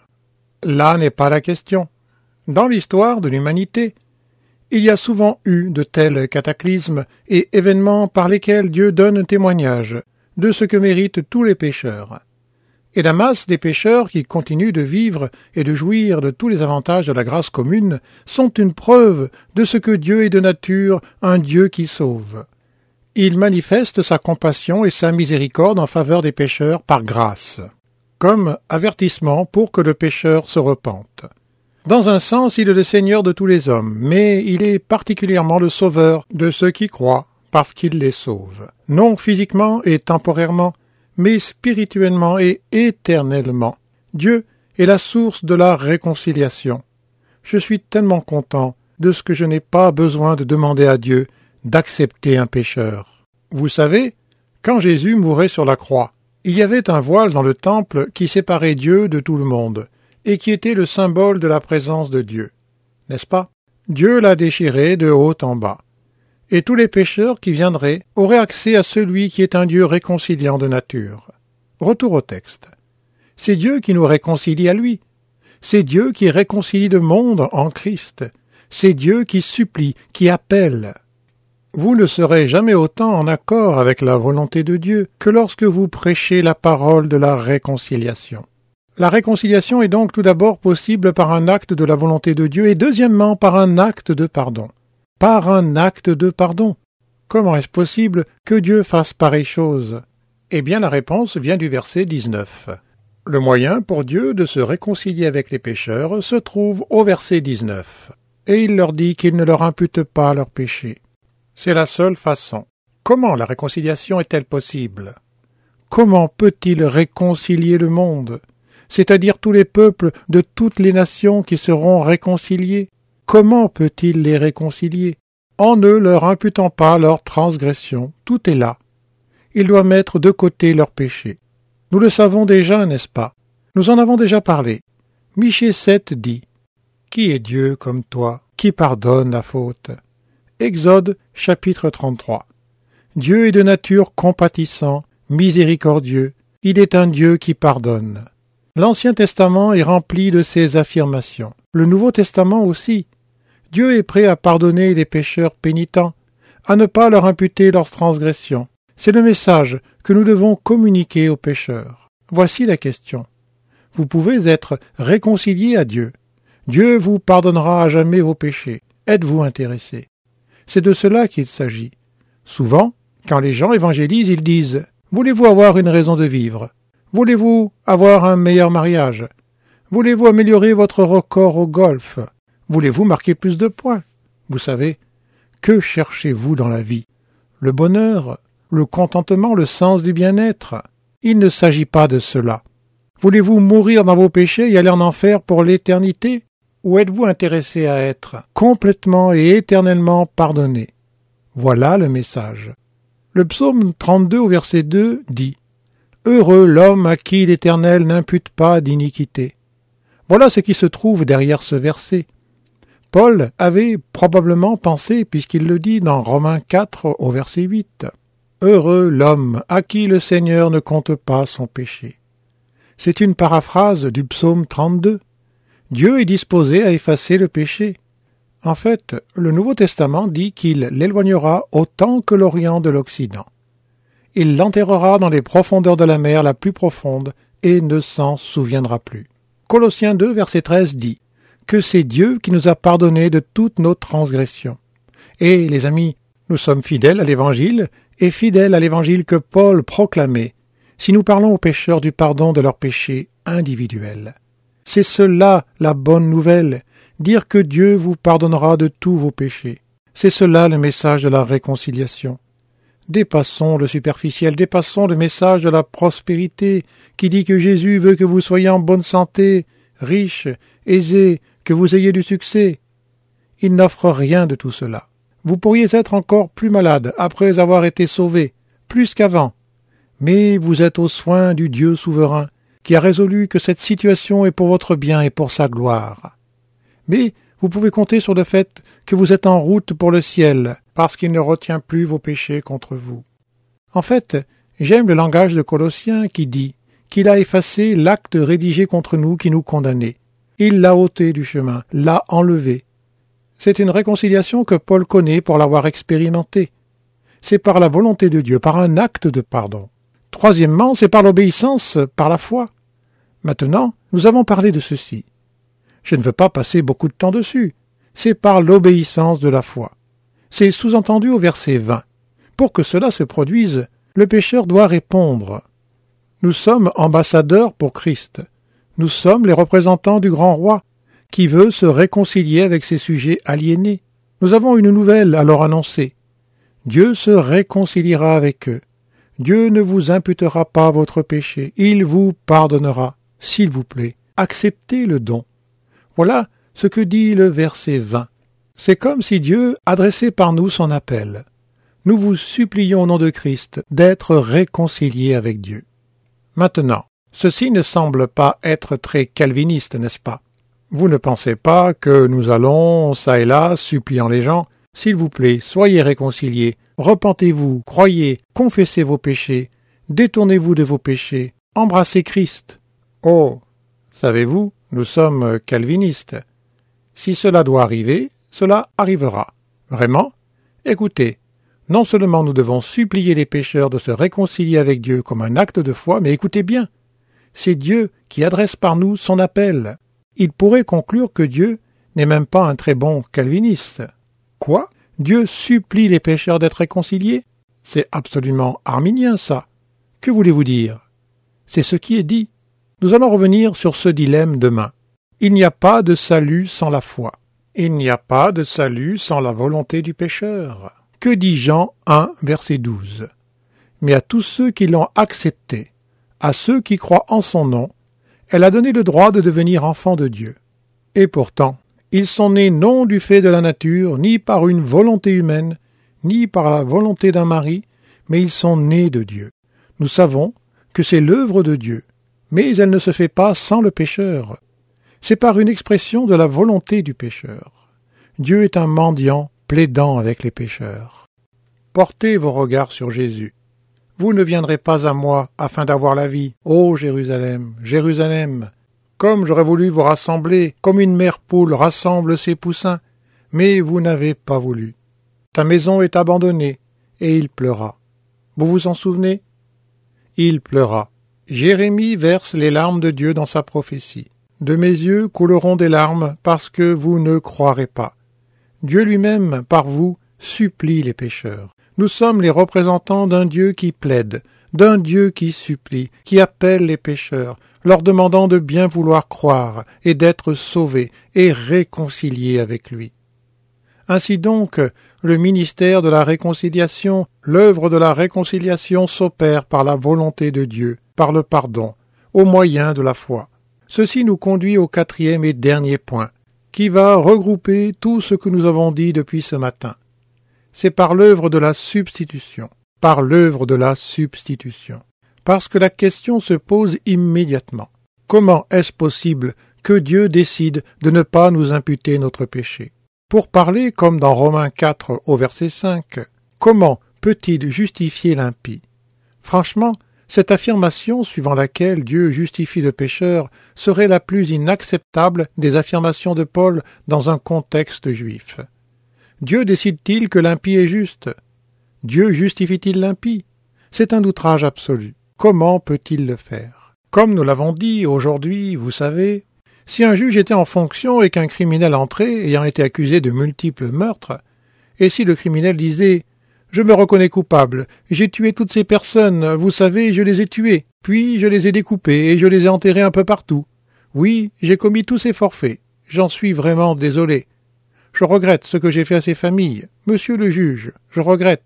Là n'est pas la question. Dans l'histoire de l'humanité, il y a souvent eu de tels cataclysmes et événements par lesquels Dieu donne témoignage de ce que méritent tous les pécheurs. Et la masse des pécheurs qui continuent de vivre et de jouir de tous les avantages de la grâce commune sont une preuve de ce que Dieu est de nature un Dieu qui sauve. Il manifeste sa compassion et sa miséricorde en faveur des pécheurs par grâce, comme avertissement pour que le pécheur se repente. Dans un sens, il est le Seigneur de tous les hommes, mais il est particulièrement le sauveur de ceux qui croient, parce qu'il les sauve, non physiquement et temporairement, mais spirituellement et éternellement. Dieu est la source de la réconciliation. Je suis tellement content de ce que je n'ai pas besoin de demander à Dieu d'accepter un pécheur. Vous savez, quand Jésus mourait sur la croix, il y avait un voile dans le temple qui séparait Dieu de tout le monde, et qui était le symbole de la présence de Dieu. N'est-ce pas? Dieu l'a déchiré de haut en bas. Et tous les pécheurs qui viendraient auraient accès à celui qui est un Dieu réconciliant de nature. Retour au texte. C'est Dieu qui nous réconcilie à lui. C'est Dieu qui réconcilie le monde en Christ. C'est Dieu qui supplie, qui appelle. Vous ne serez jamais autant en accord avec la volonté de Dieu que lorsque vous prêchez la parole de la réconciliation. La réconciliation est donc tout d'abord possible par un acte de la volonté de Dieu et deuxièmement par un acte de pardon. Par un acte de pardon. Comment est-ce possible que Dieu fasse pareille chose? Eh bien, la réponse vient du verset 19. Le moyen pour Dieu de se réconcilier avec les pécheurs se trouve au verset 19. Et il leur dit qu'il ne leur impute pas leurs péchés. C'est la seule façon. Comment la réconciliation est-elle possible? Comment peut-il réconcilier le monde? C'est-à-dire tous les peuples de toutes les nations qui seront réconciliés? Comment peut-il les réconcilier? En ne leur imputant pas leurs transgressions, tout est là. Il doit mettre de côté leurs péchés. Nous le savons déjà, n'est-ce pas? Nous en avons déjà parlé. Michée 7 dit « Qui est Dieu comme toi, qui pardonne la faute ?» Exode chapitre 33. Dieu est de nature compatissant, miséricordieux, il est un Dieu qui pardonne. L'Ancien Testament est rempli de ces affirmations. Le Nouveau Testament aussi. Dieu est prêt à pardonner les pécheurs pénitents, à ne pas leur imputer leurs transgressions. C'est le message que nous devons communiquer aux pécheurs. Voici la question. Vous pouvez être réconciliés à Dieu. Dieu vous pardonnera à jamais vos péchés. Êtes-vous intéressé? C'est de cela qu'il s'agit. Souvent, quand les gens évangélisent, ils disent « Voulez-vous avoir une raison de vivre? Voulez-vous avoir un meilleur mariage? Voulez-vous améliorer votre record au golf? Voulez-vous marquer plus de points? Vous savez, que cherchez-vous dans la vie? Le bonheur, le contentement, le sens du bien-être? Il ne s'agit pas de cela. Voulez-vous mourir dans vos péchés et aller en enfer pour l'éternité? Ou êtes-vous intéressé à être complètement et éternellement pardonné? Voilà le message. Le psaume 32 au verset 2 dit « Heureux l'homme à qui l'Éternel n'impute pas d'iniquité. » Voilà ce qui se trouve derrière ce verset. Paul avait probablement pensé, puisqu'il le dit dans Romains 4 au verset 8. « Heureux l'homme à qui le Seigneur ne compte pas son péché. » C'est une paraphrase du psaume 32. Dieu est disposé à effacer le péché. En fait, le Nouveau Testament dit qu'il l'éloignera autant que l'Orient de l'Occident. Il l'enterrera dans les profondeurs de la mer la plus profonde et ne s'en souviendra plus. Colossiens 2, verset 13 dit que c'est Dieu qui nous a pardonné de toutes nos transgressions. Et, les amis, nous sommes fidèles à l'Évangile et fidèles à l'Évangile que Paul proclamait si nous parlons aux pécheurs du pardon de leurs péchés individuels. C'est cela la bonne nouvelle, dire que Dieu vous pardonnera de tous vos péchés. C'est cela le message de la réconciliation. Dépassons le superficiel, dépassons le message de la prospérité qui dit que Jésus veut que vous soyez en bonne santé, riche, aisé, que vous ayez du succès. Il n'offre rien de tout cela. Vous pourriez être encore plus malade après avoir été sauvé, plus qu'avant. Mais vous êtes aux soins du Dieu souverain, qui a résolu que cette situation est pour votre bien et pour sa gloire. Mais vous pouvez compter sur le fait que vous êtes en route pour le ciel, parce qu'il ne retient plus vos péchés contre vous. En fait, j'aime le langage de Colossiens qui dit qu'il a effacé l'acte rédigé contre nous qui nous condamnait. Il l'a ôté du chemin, l'a enlevé. C'est une réconciliation que Paul connaît pour l'avoir expérimentée. C'est par la volonté de Dieu, par un acte de pardon. Troisièmement, c'est par l'obéissance, par la foi. Maintenant, nous avons parlé de ceci. Je ne veux pas passer beaucoup de temps dessus. C'est par l'obéissance de la foi. C'est sous-entendu au verset 20. Pour que cela se produise, le pécheur doit répondre. Nous sommes ambassadeurs pour Christ. Nous sommes les représentants du grand roi, qui veut se réconcilier avec ses sujets aliénés. Nous avons une nouvelle à leur annoncer. Dieu se réconciliera avec eux. Dieu ne vous imputera pas votre péché, il vous pardonnera. S'il vous plaît, acceptez le don. Voilà ce que dit le verset 20. C'est comme si Dieu adressait par nous son appel. Nous vous supplions au nom de Christ d'être réconciliés avec Dieu. Maintenant, ceci ne semble pas être très calviniste, n'est-ce pas? Vous ne pensez pas que nous allons, çà et là, suppliant les gens, s'il vous plaît, soyez réconciliés, repentez-vous, croyez, confessez vos péchés, détournez-vous de vos péchés, embrassez Christ. Oh, savez-vous, nous sommes calvinistes. Si cela doit arriver, cela arrivera. Vraiment? Écoutez, non seulement nous devons supplier les pécheurs de se réconcilier avec Dieu comme un acte de foi, mais écoutez bien, c'est Dieu qui adresse par nous son appel. Il pourrait conclure que Dieu n'est même pas un très bon calviniste. Quoi? Dieu supplie les pécheurs d'être réconciliés? C'est absolument arminien, ça. Que voulez-vous dire? C'est ce qui est dit. Nous allons revenir sur ce dilemme demain. Il n'y a pas de salut sans la foi. Il n'y a pas de salut sans la volonté du pécheur. Que dit Jean 1, verset 12? Mais à tous ceux qui l'ont accepté, à ceux qui croient en son nom, elle a donné le droit de devenir enfants de Dieu. Et pourtant, ils sont nés non du fait de la nature, ni par une volonté humaine, ni par la volonté d'un mari, mais ils sont nés de Dieu. Nous savons que c'est l'œuvre de Dieu, mais elle ne se fait pas sans le pécheur. C'est par une expression de la volonté du pécheur. Dieu est un mendiant plaidant avec les pécheurs. Portez vos regards sur Jésus. Vous ne viendrez pas à moi afin d'avoir la vie. Ô Jérusalem, Jérusalem, comme j'aurais voulu vous rassembler, comme une mère poule rassemble ses poussins, mais vous n'avez pas voulu. Ta maison est abandonnée, et il pleura. Vous vous en souvenez? Il pleura. Jérémie verse les larmes de Dieu dans sa prophétie. De mes yeux couleront des larmes parce que vous ne croirez pas. Dieu lui-même, par vous, supplie les pécheurs. Nous sommes les représentants d'un Dieu qui plaide, d'un Dieu qui supplie, qui appelle les pécheurs, leur demandant de bien vouloir croire et d'être sauvés et réconciliés avec lui. Ainsi donc, le ministère de la réconciliation, l'œuvre de la réconciliation s'opère par la volonté de Dieu, par le pardon, au moyen de la foi. Ceci nous conduit au quatrième et dernier point, qui va regrouper tout ce que nous avons dit depuis ce matin. C'est par l'œuvre de la substitution, par l'œuvre de la substitution. Parce que la question se pose immédiatement. Comment est-ce possible que Dieu décide de ne pas nous imputer notre péché? Pour parler comme dans Romains 4 au verset 5, comment peut-il justifier l'impie? Franchement, Cette affirmation suivant laquelle Dieu justifie le pécheur serait la plus inacceptable des affirmations de Paul dans un contexte juif. Dieu décide-t-il que l'impie est juste? Dieu justifie-t-il l'impie? C'est un outrage absolu. Comment peut-il le faire? Comme nous l'avons dit, aujourd'hui, vous savez, si un juge était en fonction et qu'un criminel entrait ayant été accusé de multiples meurtres, et si le criminel disait « Je me reconnais coupable, j'ai tué toutes ces personnes, vous savez, je les ai tuées, puis je les ai découpées et je les ai enterrées un peu partout. Oui, j'ai commis tous ces forfaits, j'en suis vraiment désolé. Je regrette ce que j'ai fait à ces familles. Monsieur le juge, je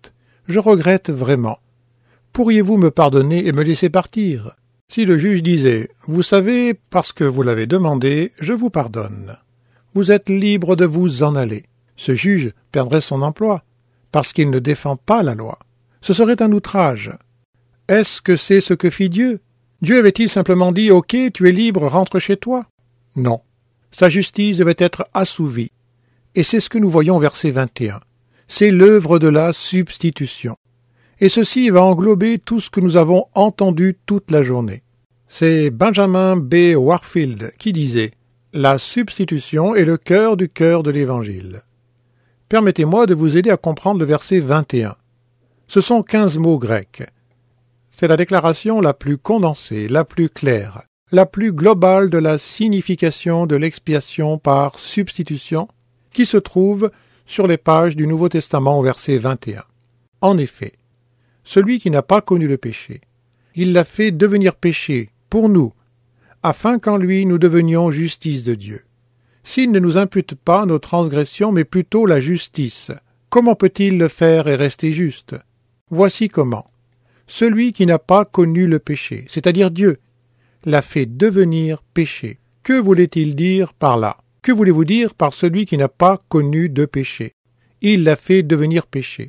regrette vraiment. Pourriez-vous me pardonner et me laisser partir ?» Si le juge disait « Vous savez, parce que vous l'avez demandé, je vous pardonne. Vous êtes libre de vous en aller », ce juge perdrait son emploi, parce qu'il ne défend pas la loi. Ce serait un outrage. Est-ce que c'est ce que fit Dieu? Dieu avait-il simplement dit « Ok, tu es libre, rentre chez toi » ? Non. Sa justice devait être assouvie. Et c'est ce que nous voyons au verset 21. C'est l'œuvre de la substitution. Et ceci va englober tout ce que nous avons entendu toute la journée. C'est Benjamin B. Warfield qui disait « La substitution est le cœur de l'Évangile ». Permettez-moi de vous aider à comprendre le verset 21. Ce sont 15 mots grecs. C'est la déclaration la plus condensée, la plus claire, la plus globale de la signification de l'expiation par substitution qui se trouve sur les pages du Nouveau Testament au verset 21. En effet, celui qui n'a pas connu le péché, il l'a fait devenir péché pour nous, afin qu'en lui nous devenions justice de Dieu. S'il ne nous impute pas nos transgressions, mais plutôt la justice, comment peut-il le faire et rester juste? Voici comment. Celui qui n'a pas connu le péché, c'est-à-dire Dieu, l'a fait devenir péché. Que voulait-il dire par là? Que voulez-vous dire par celui qui n'a pas connu de péché? Il l'a fait devenir péché.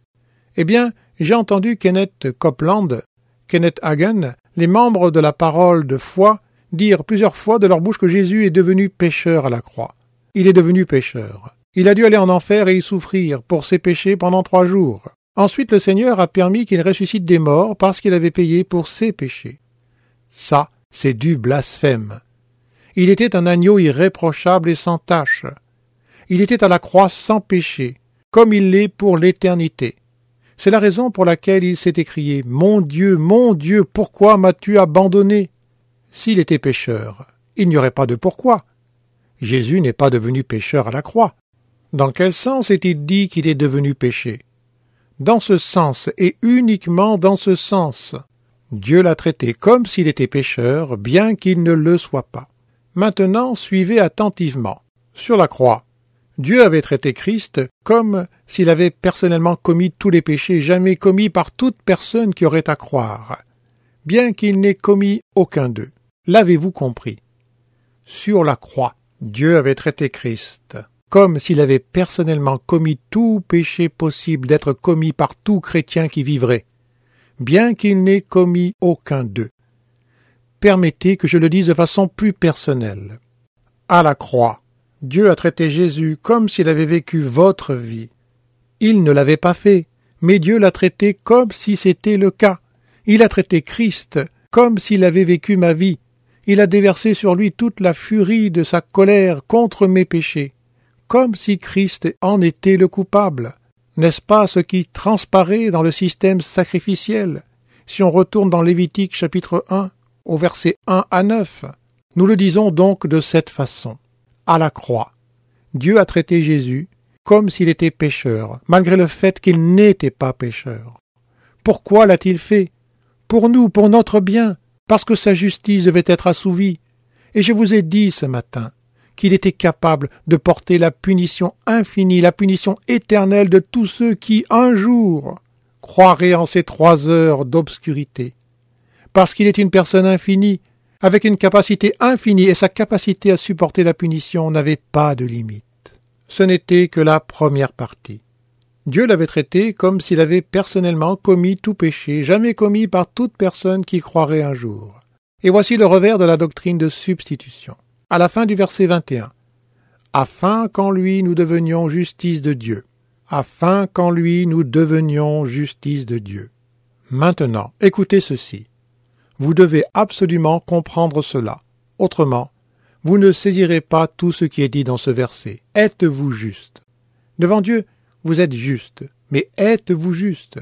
Eh bien, j'ai entendu Kenneth Copeland, Kenneth Hagin, les membres de la parole de foi, dire plusieurs fois de leur bouche que Jésus est devenu pécheur à la croix. Il est devenu pécheur. Il a dû aller en enfer et y souffrir pour ses péchés pendant 3 jours. Ensuite, le Seigneur a permis qu'il ressuscite des morts parce qu'il avait payé pour ses péchés. Ça, c'est du blasphème. Il était un agneau irréprochable et sans tache. Il était à la croix sans péché, comme il l'est pour l'éternité. C'est la raison pour laquelle il s'est écrié « Mon Dieu, pourquoi m'as-tu abandonné ?» S'il était pécheur, il n'y aurait pas de pourquoi. Jésus n'est pas devenu pécheur à la croix. Dans quel sens est-il dit qu'il est devenu péché? Dans ce sens, et uniquement dans ce sens. Dieu l'a traité comme s'il était pécheur, bien qu'il ne le soit pas. Maintenant, suivez attentivement. Sur la croix, Dieu avait traité Christ comme s'il avait personnellement commis tous les péchés jamais commis par toute personne qui aurait à croire, bien qu'il n'ait commis aucun d'eux. L'avez-vous compris? Sur la croix, Dieu avait traité Christ comme s'il avait personnellement commis tout péché possible d'être commis par tout chrétien qui vivrait, bien qu'il n'ait commis aucun d'eux. Permettez que je le dise de façon plus personnelle. À la croix, Dieu a traité Jésus comme s'il avait vécu votre vie. Il ne l'avait pas fait, mais Dieu l'a traité comme si c'était le cas. Il a traité Christ comme s'il avait vécu ma vie. Il a déversé sur lui toute la furie de sa colère contre mes péchés, comme si Christ en était le coupable. N'est-ce pas ce qui transparaît dans le système sacrificiel? Si on retourne dans Lévitique chapitre 1, au verset 1 à 9, nous le disons donc de cette façon. À la croix, Dieu a traité Jésus comme s'il était pécheur, malgré le fait qu'il n'était pas pécheur. Pourquoi l'a-t-il fait? Pour nous, pour notre bien, parce que sa justice devait être assouvie. Et je vous ai dit ce matin qu'il était capable de porter la punition infinie, la punition éternelle de tous ceux qui, un jour, croiraient en ces 3 heures d'obscurité. Parce qu'il est une personne infinie, avec une capacité infinie, et sa capacité à supporter la punition n'avait pas de limite. Ce n'était que la première partie. Dieu l'avait traité comme s'il avait personnellement commis tout péché, jamais commis par toute personne qui croirait un jour. Et voici le revers de la doctrine de substitution. À la fin du verset 21. Afin qu'en lui nous devenions justice de Dieu. Afin qu'en lui nous devenions justice de Dieu. Maintenant, écoutez ceci. Vous devez absolument comprendre cela. Autrement, vous ne saisirez pas tout ce qui est dit dans ce verset. Êtes-vous juste? Devant Dieu, vous êtes juste. Mais êtes-vous juste?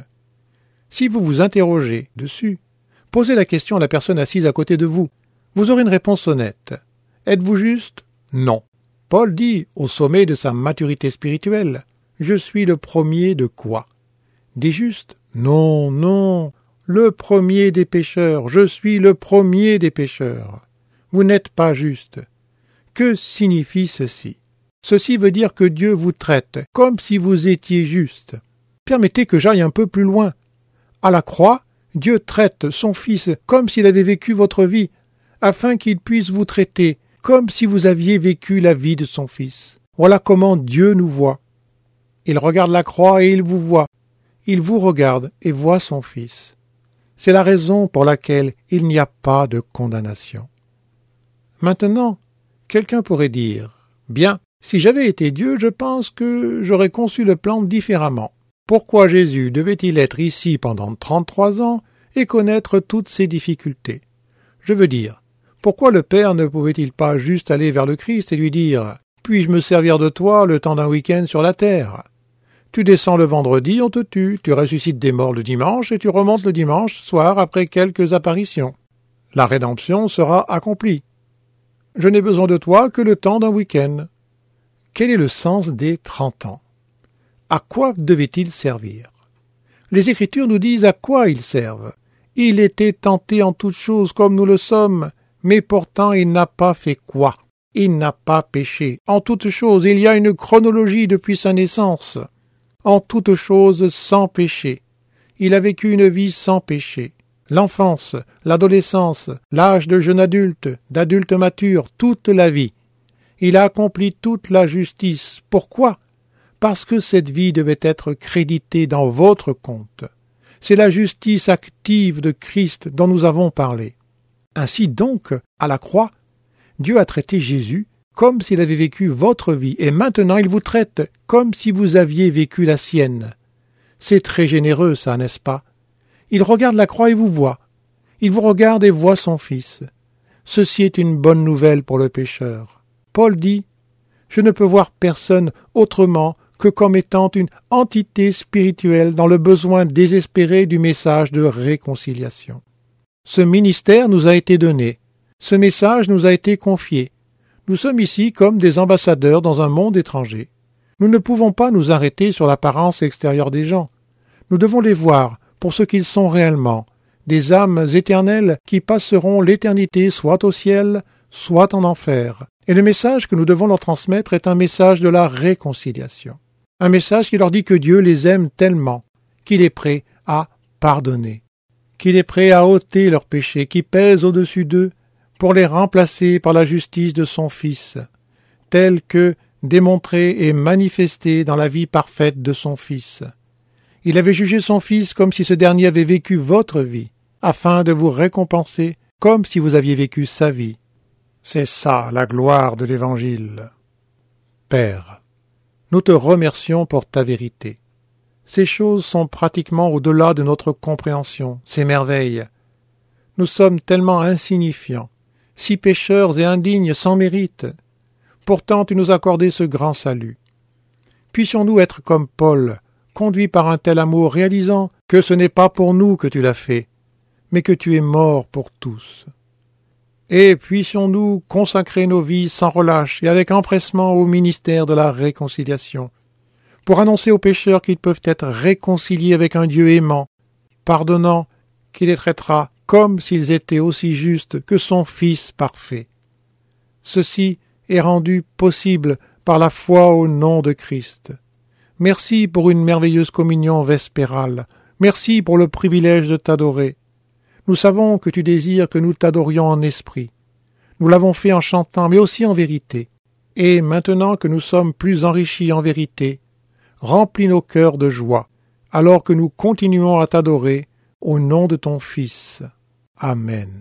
Si vous vous interrogez dessus, posez la question à la personne assise à côté de vous. Vous aurez une réponse honnête. Êtes-vous juste? Non. Paul dit, au sommet de sa maturité spirituelle, « Je suis le premier de quoi ?» Des justes? Non, non. Le premier des pécheurs. Je suis le premier des pécheurs. Vous n'êtes pas juste. Que signifie ceci? Ceci veut dire que Dieu vous traite comme si vous étiez juste. Permettez que j'aille un peu plus loin. À la croix, Dieu traite son Fils comme s'il avait vécu votre vie, afin qu'il puisse vous traiter comme si vous aviez vécu la vie de son Fils. Voilà comment Dieu nous voit. Il regarde la croix et il vous voit. Il vous regarde et voit son Fils. C'est la raison pour laquelle il n'y a pas de condamnation. Maintenant, quelqu'un pourrait dire, « Bien, si j'avais été Dieu, je pense que j'aurais conçu le plan différemment. Pourquoi Jésus devait-il être ici pendant 33 ans et connaître toutes ces difficultés? Je veux dire, pourquoi le Père ne pouvait-il pas juste aller vers le Christ et lui dire « Puis-je me servir de toi le temps d'un week-end sur la terre? Tu descends le vendredi, on te tue, tu ressuscites des morts le dimanche et tu remontes le dimanche soir après quelques apparitions. La rédemption sera accomplie. Je n'ai besoin de toi que le temps d'un week-end. » Quel est le sens des 30 ans? À quoi devait-il servir? Les Écritures nous disent à quoi ils servent. Il était tenté en toutes choses comme nous le sommes, mais pourtant il n'a pas fait quoi? Il n'a pas péché. En toutes choses, il y a une chronologie depuis sa naissance. En toutes choses sans péché. Il a vécu une vie sans péché. L'enfance, l'adolescence, l'âge de jeune adulte, d'adulte mature, toute la vie. Il a accompli toute la justice. Pourquoi? Parce que cette vie devait être créditée dans votre compte. C'est la justice active de Christ dont nous avons parlé. Ainsi donc, à la croix, Dieu a traité Jésus comme s'il avait vécu votre vie, et maintenant il vous traite comme si vous aviez vécu la sienne. C'est très généreux, ça, n'est-ce pas? Il regarde la croix et vous voit. Il vous regarde et voit son Fils. Ceci est une bonne nouvelle pour le pécheur. Paul dit, « Je ne peux voir personne autrement que comme étant une entité spirituelle dans le besoin désespéré du message de réconciliation. » Ce ministère nous a été donné. Ce message nous a été confié. Nous sommes ici comme des ambassadeurs dans un monde étranger. Nous ne pouvons pas nous arrêter sur l'apparence extérieure des gens. Nous devons les voir pour ce qu'ils sont réellement, des âmes éternelles qui passeront l'éternité soit au ciel, soit en enfer. Et le message que nous devons leur transmettre est un message de la réconciliation. Un message qui leur dit que Dieu les aime tellement qu'il est prêt à pardonner, qu'il est prêt à ôter leurs péchés qui pèsent au-dessus d'eux pour les remplacer par la justice de son Fils, telle que démontrée et manifestée dans la vie parfaite de son Fils. Il avait jugé son Fils comme si ce dernier avait vécu votre vie, afin de vous récompenser comme si vous aviez vécu sa vie. C'est ça la gloire de l'Évangile. Père, nous te remercions pour ta vérité. Ces choses sont pratiquement au-delà de notre compréhension, ces merveilles. Nous sommes tellement insignifiants, si pécheurs et indignes sans mérite. Pourtant tu nous as accordé ce grand salut. Puissions-nous être comme Paul, conduits par un tel amour, réalisant que ce n'est pas pour nous que tu l'as fait, mais que tu es mort pour tous. Et puissions-nous consacrer nos vies sans relâche et avec empressement au ministère de la réconciliation, pour annoncer aux pécheurs qu'ils peuvent être réconciliés avec un Dieu aimant, pardonnant, qui les traitera comme s'ils étaient aussi justes que son Fils parfait. Ceci est rendu possible par la foi au nom de Christ. Merci pour une merveilleuse communion vespérale. Merci pour le privilège de t'adorer. Nous savons que tu désires que nous t'adorions en esprit. Nous l'avons fait en chantant, mais aussi en vérité. Et maintenant que nous sommes plus enrichis en vérité, remplis nos cœurs de joie, alors que nous continuons à t'adorer au nom de ton Fils. Amen.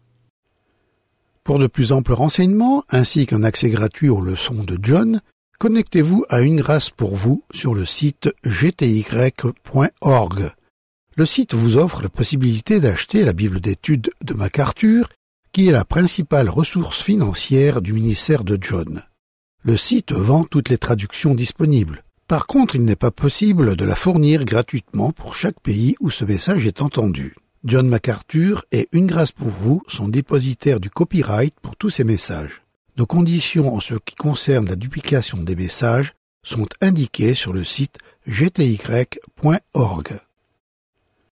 Pour de plus amples renseignements, ainsi qu'un accès gratuit aux leçons de John, connectez-vous à Une Grâce pour vous sur le site gty.org. Le site vous offre la possibilité d'acheter la Bible d'études de MacArthur, qui est la principale ressource financière du ministère de John. Le site vend toutes les traductions disponibles. Par contre, il n'est pas possible de la fournir gratuitement pour chaque pays où ce message est entendu. John MacArthur et Une grâce pour vous sont dépositaires du copyright pour tous ces messages. Nos conditions en ce qui concerne la duplication des messages sont indiquées sur le site gty.org.